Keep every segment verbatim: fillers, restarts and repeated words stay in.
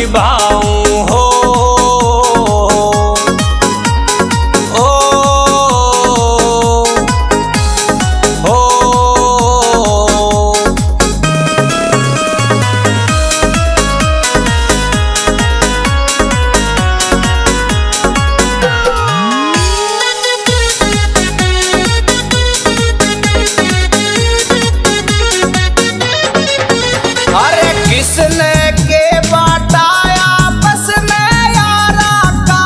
निभाऊं हो। ओ हो अरे किसने के बाटाया आपस में यारा का।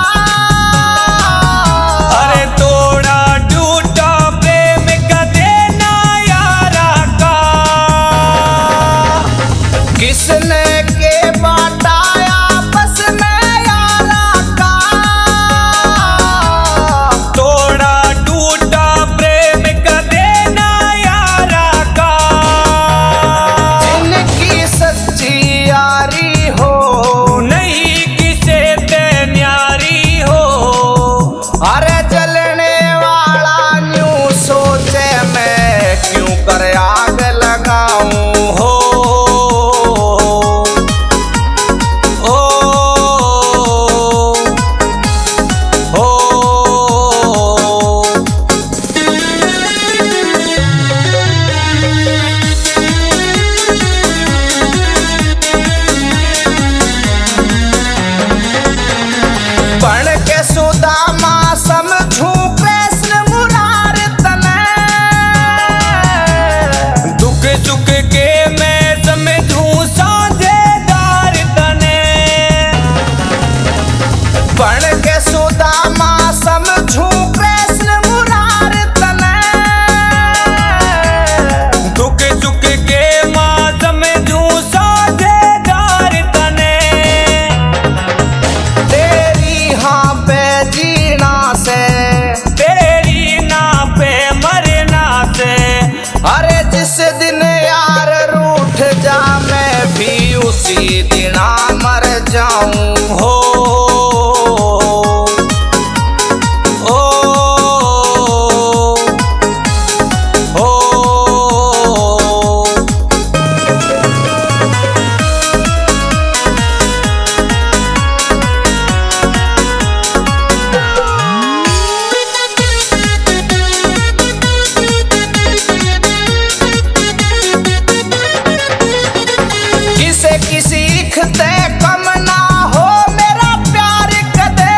अरे तोड़ा टूटा प्रेम का देना यारा का। किसने के बाटाया आपस में यारा का। तोड़ा टूटा प्रेम का देना यारा का। जिनकी सच्ची यारी हो नहीं किसे ते न्यारी हो। अरे जलने वाला न्यू सोचे मैं क्यों कर आग लगाऊं हो। ओ हो बन के सुदामा समझूं कृष्ण मुरार तने। दुख सुख के मैं समझूं साझेदार तने। बन के सुदामा समझूं कृष्ण मुरार तने। दुख सुख के मां समझूं साझेदार तने। तेरी हाँ पे जीना से तेरी ना पे मरना से। अरे जिस दिन यार रूठ जा मैं भी उसी दिन मर जाऊं हो। ओ हो किसे की सीखते कम ना हो मेरा प्यार कदे।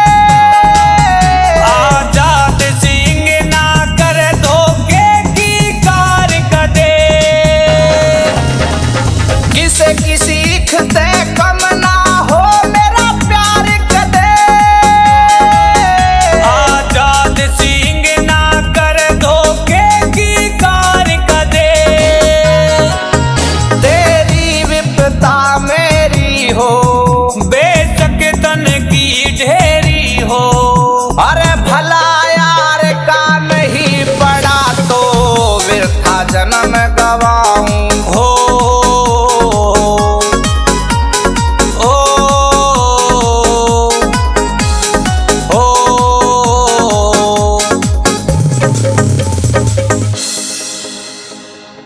आजाद सिंह ना कर धोखे की कार कदे। किसे की सीखते कम ना हो मेरा प्यार कदे। आजाद सिंह ना कर धोखे की कार कदे। तेरी विपदा मेरी हो